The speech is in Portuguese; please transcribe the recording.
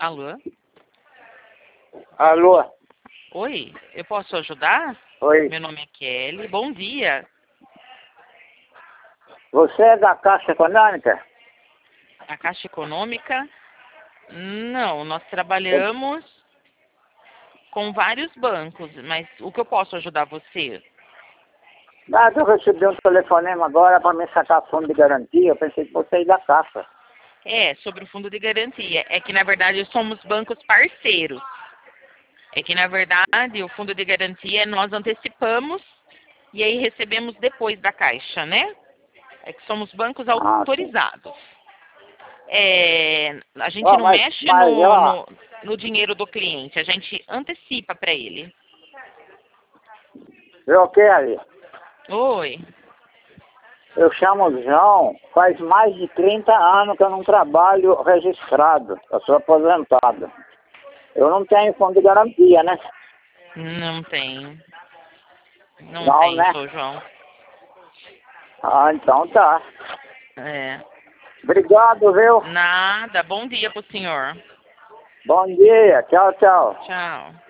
Alô? Alô? Oi, eu posso ajudar? Oi. Meu nome é Kelly. Bom dia. Você é da Caixa Econômica? A Caixa Econômica? Não, nós trabalhamos com vários bancos, mas o que eu posso ajudar você? Nada, eu recebi um telefonema agora para me sacar fundo de garantia. Eu pensei que você é da Caixa. É, sobre o fundo de garantia. É que, na verdade, somos bancos parceiros. É que, na verdade, o fundo de garantia nós antecipamos e aí recebemos depois da Caixa, né? É que somos bancos Sim. autorizados. A gente Ó, não mexe ó, no dinheiro do cliente, a gente antecipa para ele. viu, Kelly? Oi. Eu chamo João, faz mais de 30 anos que eu não trabalho registrado. Eu sou aposentado. Eu não tenho fundo de garantia, né? Não tem. Não Não, tem, né? seu João. Ah, então tá. É. Obrigado, viu? Nada. Bom dia pro senhor. Bom dia. Tchau, tchau. Tchau.